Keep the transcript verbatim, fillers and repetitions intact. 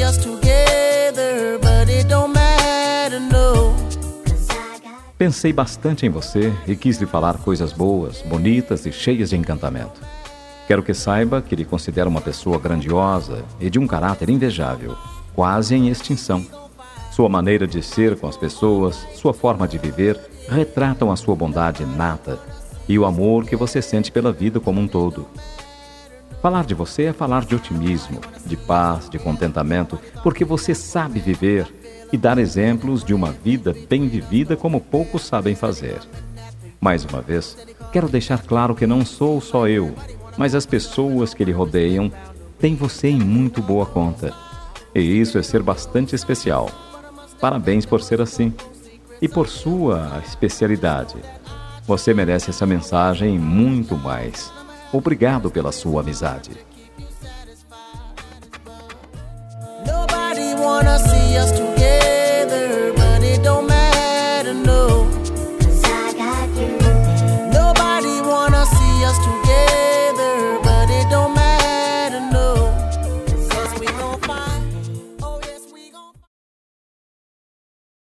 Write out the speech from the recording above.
us together, but it don't matter, no. Pensei bastante em você e quis lhe falar coisas boas, bonitas e cheias de encantamento. Quero que saiba que lhe considero uma pessoa grandiosa e de um caráter invejável, quase em extinção. Sua maneira de ser com as pessoas, sua forma de viver, retratam a sua bondade inata e o amor que você sente pela vida como um todo. Falar de você é falar de otimismo, de paz, de contentamento, porque você sabe viver e dar exemplos de uma vida bem vivida como poucos sabem fazer. Mais uma vez, quero deixar claro que não sou só eu, mas as pessoas que lhe rodeiam têm você em muito boa conta. E isso é ser bastante especial. Parabéns por ser assim. E por sua especialidade. Você merece essa mensagem e muito mais. Obrigado pela sua amizade. Nobody wanna see us together.